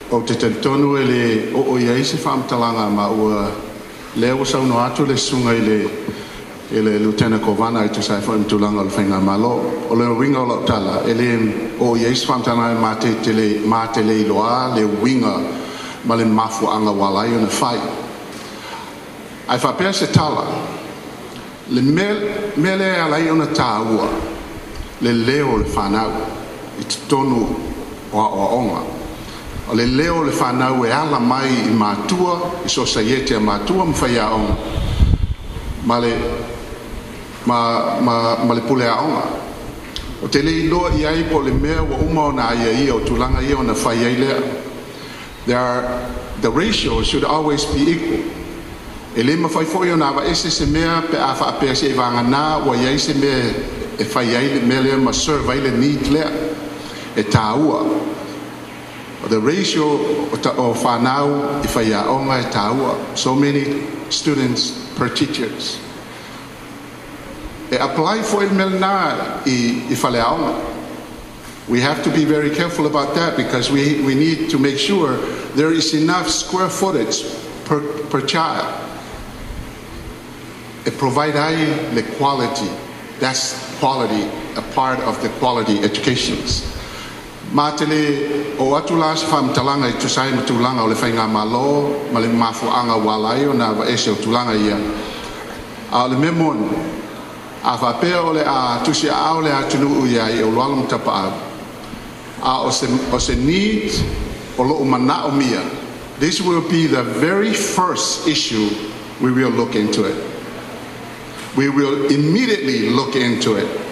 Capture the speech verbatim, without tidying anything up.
o te tonu e le o o iai se whaamtalanga ma ua leo sau no atu le sunga i le e le Lieutenant Kovana i tu sai wha imtulanga o le whainga malo o le winga o lau tala e le o iai se whaamtalanga ma te te le ma te le iloa le winga ma le mafu anga walai o na whai ai whapea se tala le mele alai o na tāua le leo le whanau i te tonu o a onga o le leo le whanau e ala mai i mātua, i society a mātua mwhai a onga. Ma le, ma, ma, ma le pule a onga. O te le iloa i ai po le mea wa uma o na ia ia o tulanga ia o na whai ai lea. There are, the ratio should always be equal. E le mawhai foi o na wa ese se mea pe a wha apea se e vanga nā wa iai se mea e whai ai le mea lea ma serve ai le need lea. E tāua. The ratio of whanau i whaia onga e tāua, so many students per teachers. E apply for il melna i, i whalea onga. We have to be very careful about that because we, we need to make sure there is enough square footage per, per child. E provide ai le quality. That's quality, a part of the quality educations. Ma te le o atu la se whaamtalanga i tusai ma tūlanga o le whainga malo, ma le mafuanga walai o na wa ese o tūlanga ia. A le memon, a whapea o le a tusi a o le a tunu uia i o lualam tapa au. A o se, o se need o lo umana o mia. This will be the very first issue we will look into it. We will immediately look into it.